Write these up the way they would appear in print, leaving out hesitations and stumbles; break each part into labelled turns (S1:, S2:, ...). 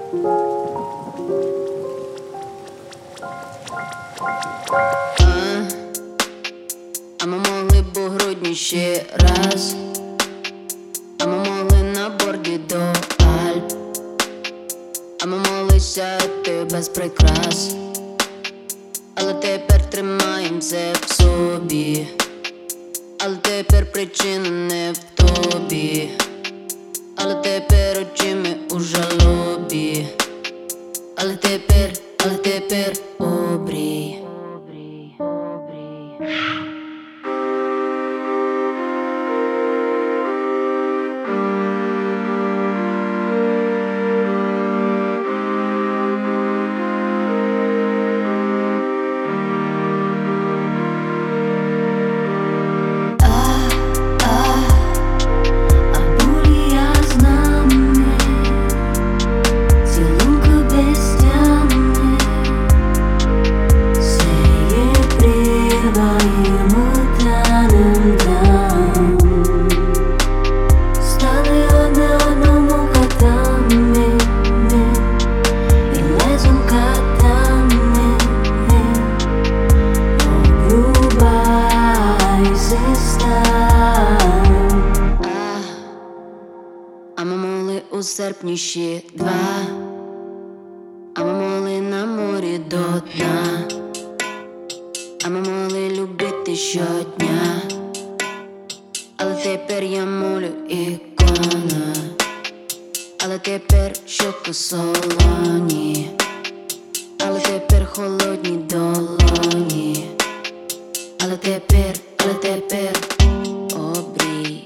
S1: А ми могли б у грудні ще раз, а ми могли на борді до Альп, а ми могли сяти без прикрас, але тепер тримаєм все в собі, але тепер причина не в тобі, але тепер очима у жалобі, але тепер обрій. А ми могли у серпні ще два, а ми могли на морі до дна, а ми могли любити щодня, але тепер я молю ікона, але тепер щоки солоні, але тепер холодні долоні, але тепер обрій.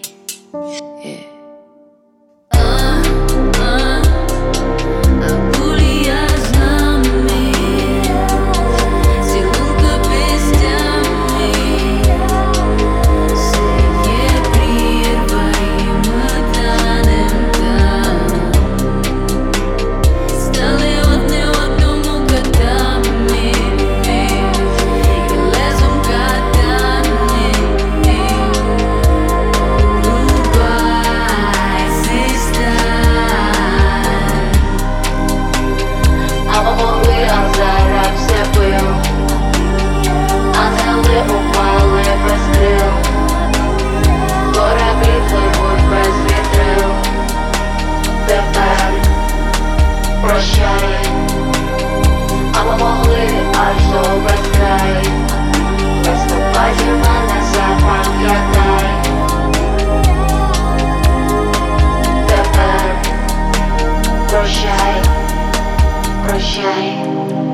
S2: Прощай, а ми могли аж до безкрай, виступати мене запам'ятай. Тепер прощай, прощай.